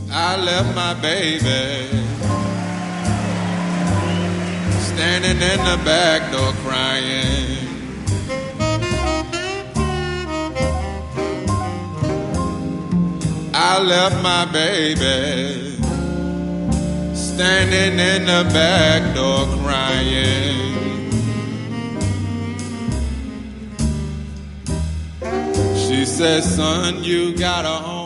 I left my baby standing in the back door crying. I left my baby standing in the back door crying. She said, son, you got a home.